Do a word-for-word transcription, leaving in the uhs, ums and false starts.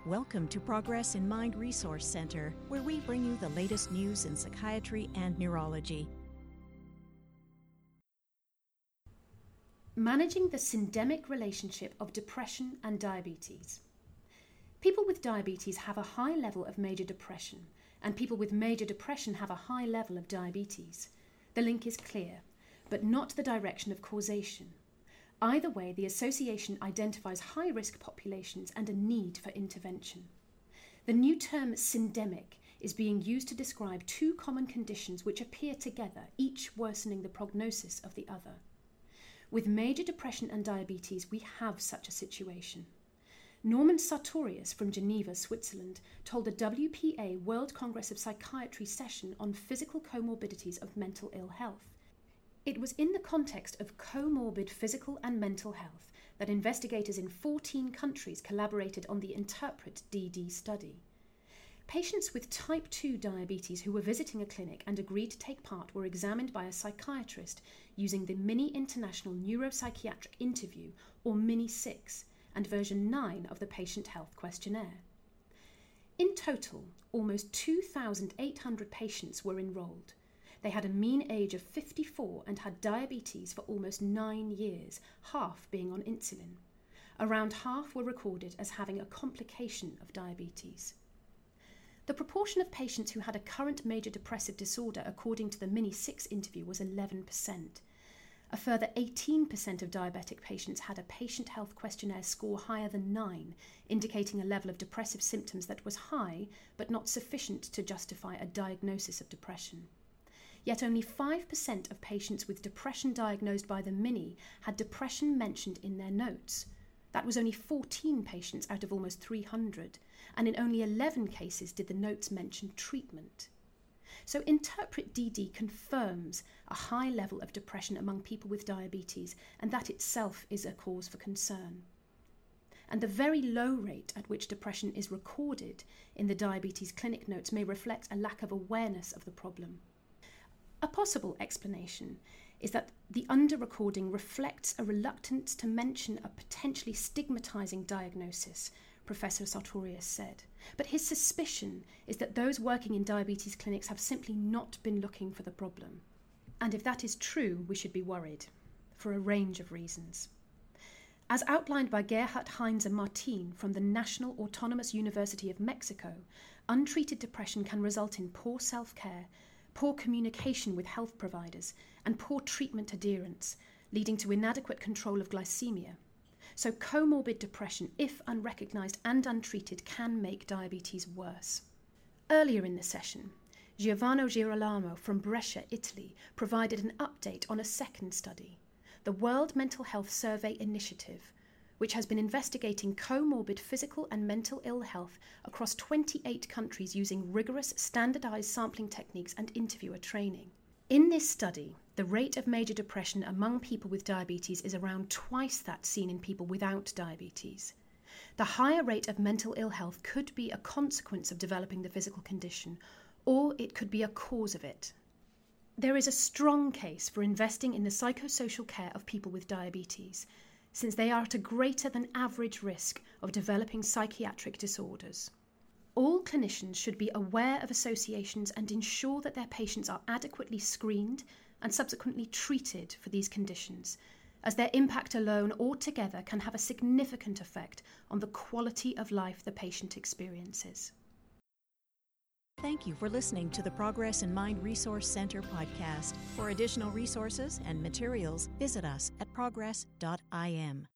Welcome to Progress in Mind Resource Center, where we bring you the latest news in psychiatry and neurology. Managing the syndemic relationship of depression and diabetes. People with diabetes have a high level of major depression, and people with major depression have a high level of diabetes. The link is clear, but not the direction of causation. Either way, the association identifies high-risk populations and a need for intervention. The new term syndemic is being used to describe two common conditions which appear together, each worsening the prognosis of the other. With major depression and diabetes, we have such a situation. Norman Sartorius from Geneva, Switzerland, told a W P A World Congress of Psychiatry session on physical comorbidities of mental ill health. It was in the context of comorbid physical and mental health that investigators in fourteen countries collaborated on the Interpret D D study. Patients with type two diabetes who were visiting a clinic and agreed to take part were examined by a psychiatrist using the Mini International Neuropsychiatric Interview, or Mini six, and version nine of the Patient Health Questionnaire. In total, almost two thousand eight hundred patients were enrolled. They had a mean age of fifty-four and had diabetes for almost nine years, half being on insulin. Around half were recorded as having a complication of diabetes. The proportion of patients who had a current major depressive disorder according to the Mini six interview was eleven percent. A further eighteen percent of diabetic patients had a Patient Health Questionnaire score higher than nine, indicating a level of depressive symptoms that was high but not sufficient to justify a diagnosis of depression. Yet only five percent of patients with depression diagnosed by the Mini had depression mentioned in their notes. That was only fourteen patients out of almost three hundred, and in only eleven cases did the notes mention treatment. So Interpret D D confirms a high level of depression among people with diabetes, and that itself is a cause for concern. And the very low rate at which depression is recorded in the diabetes clinic notes may reflect a lack of awareness of the problem. A possible explanation is that the under-recording reflects a reluctance to mention a potentially stigmatizing diagnosis, Professor Sartorius said. But his suspicion is that those working in diabetes clinics have simply not been looking for the problem. And if that is true, we should be worried, for a range of reasons. As outlined by Gerhard Heinze Martin from the National Autonomous University of Mexico, untreated depression can result in poor self-care, poor communication with health providers, and poor treatment adherence, leading to inadequate control of glycemia. So comorbid depression, if unrecognised and untreated, can make diabetes worse. Earlier in the session, Giovanni Girolamo from Brescia, Italy, provided an update on a second study, the World Mental Health Survey Initiative, which has been investigating comorbid physical and mental ill health across twenty-eight countries using rigorous standardised sampling techniques and interviewer training. In this study, the rate of major depression among people with diabetes is around twice that seen in people without diabetes. The higher rate of mental ill health could be a consequence of developing the physical condition, or it could be a cause of it. There is a strong case for investing in the psychosocial care of people with diabetes, since they are at a greater than average risk of developing psychiatric disorders. All clinicians should be aware of associations and ensure that their patients are adequately screened and subsequently treated for these conditions, as their impact alone or together can have a significant effect on the quality of life the patient experiences. Thank you for listening to the Progress in Mind Resource Center podcast. For additional resources and materials, visit us at progress dot I M.